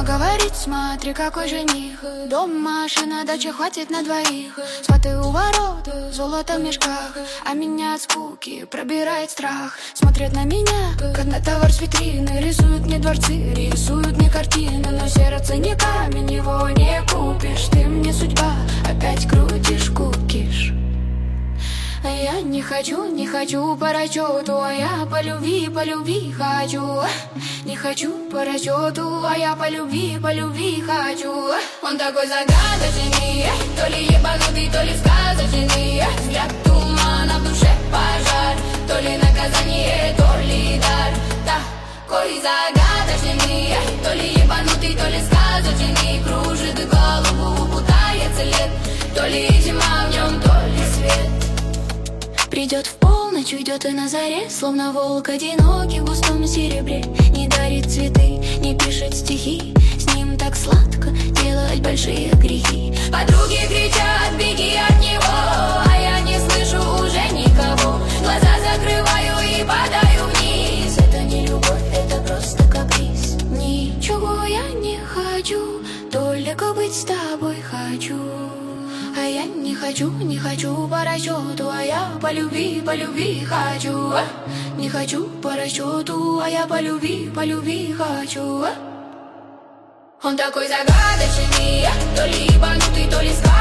говорит, смотри, какой жених. Дом, машина, дача, хватит на двоих. Сваты у ворот, золото в мешках, а меня от скуки пробирает страх. Смотрят на меня, как на товар с витрины. Рисуют мне дворцы, рисуют мне картины. Но сердце не камень, его не купишь. Ты мне судьба, опять крутишь кукиш. А я не хочу по расчету, а я по любви хочу. Не хочу по расчету, а я по любви хочу. Он такой загадочный, то ли ебанутый, то ли сказочный. Взгляд тумана, в душе пожар, то ли наказание, то ли дар. Такой загадочный, то ли ебанутый, то ли сказочный. Кружит голову, путается лет, то ли зима в нем, то ли свет. Придет в полночь, уйдет и на заре, словно волк одинокий в густом серебре. Не дарит цветы, не пишет стихи, с ним так сладко делать большие грехи. Подруги кричат, беги от него, а я не слышу уже никого. Глаза закрываю и падаю вниз. Это не любовь, это просто каприз. Ничего я не хочу, только быть с тобой хочу. А я не хочу по расчету, а я по любви хочу. Не хочу по расчету, а я по любви хочу. Он такой загадочный, то ли ебанутый, то ли сказочный.